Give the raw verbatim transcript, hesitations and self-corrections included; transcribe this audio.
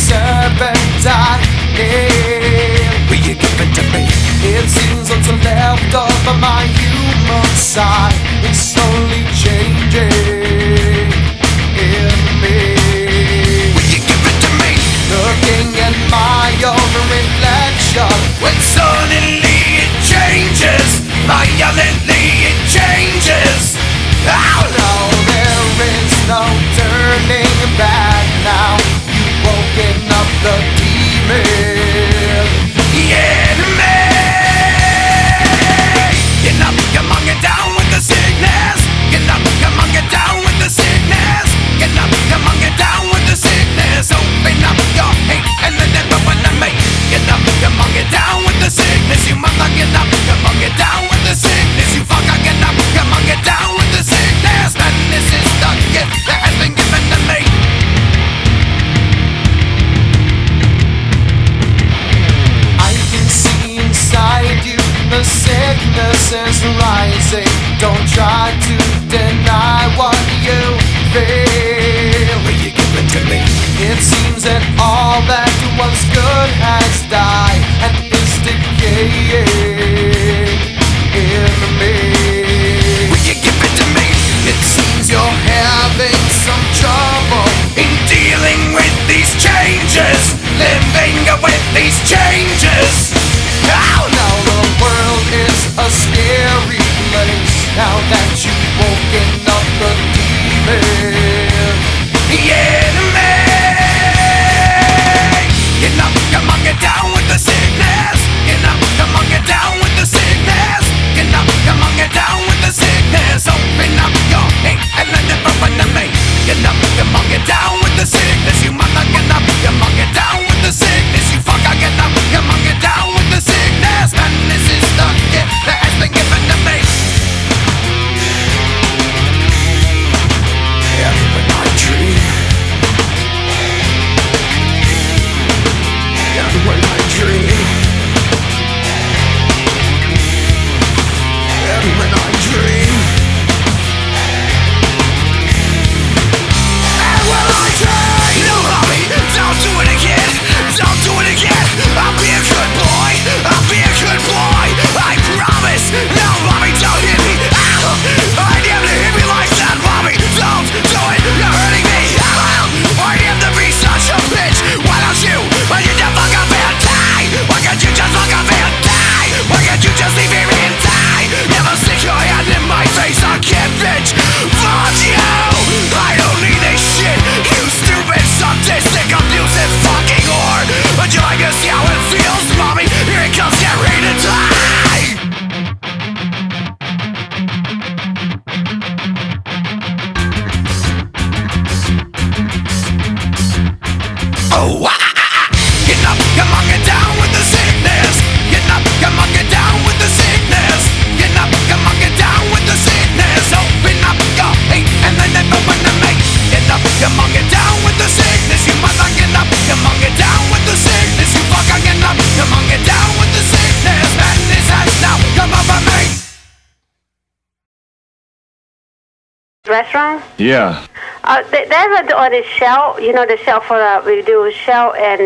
serpentine. Will you give it to me? It seems what's left of my human side is slowly changing in me. Will you give it to me? Looking at my own reflection, when suddenly it changes, violently it changes. Oh no, there is no turning back now. You've woken up the demon in me. Get up, come on, get down with the sickness. Get up, come on, get down with the sickness. Get up, come on, get down with the sickness. Open up your hate and let it open to me. Get up, come on, get down with the sickness. You mother, get up, come on, get down with the sickness. You fucker, get up, come on, get down with the sickness. And this is the gift that has been given to me. I can see inside you, the sickness is rising. Don't try to deny what you feel. Will you give it to me? It seems that all that was good has died and is decaying in me. Will you give it to me? It seems you're having some trouble in dealing with these changes, living with these changes. Oh no, the world is a scary place now that you've woken up the demon in me. Get up, come on, get down with the sickness. Get up, come on, get down with the sickness. Get up, come on, get down with the sickness. Open up your hate and let it open to me. Get up, come on, get down with the sickness. You mother, get up, come on, get down with the sickness. You fucker, get up, come on, get down with the sickness. And this is the gift that has been given to me. Yeah, when I dream, yeah, when I dream, yeah, when I dream, and when I dream. No, mommy, don't do it again. Don't do it again. I'll be a good boy. I'll be a good boy. I promise. No, mommy, don't hit me. Ow! I damn to hit me like that, mommy. Don't do it. You're hurting me. Ow! I am to be such a bitch. Why don't you? Why can't you fuck up and die? Why can't you just fuck up and die? Why can't you just leave me and die? Never stick your hand in my face. I can't bitch. Fuck you. I don't need this shit. You stupid, sadistic, abusive fucking whore. Would you like to see how it feels, mommy? Here it comes, get ready to die. Oh, ah, ah, ah. Get up, come on, get down with the sickness. Get up, come on, get down with the sickness. Get up, come on, get down with the sickness. Open up your hate and then it open to me. Get up, come on, get down with the sickness. You mother, get up, come on, get down with the sickness. You fucker, get up, come on, get down with the sickness. Madness has now come over me. Restaurant? Yeah. Uh, th- there's a on the shelf, you know, the shelf for uh, we do shell and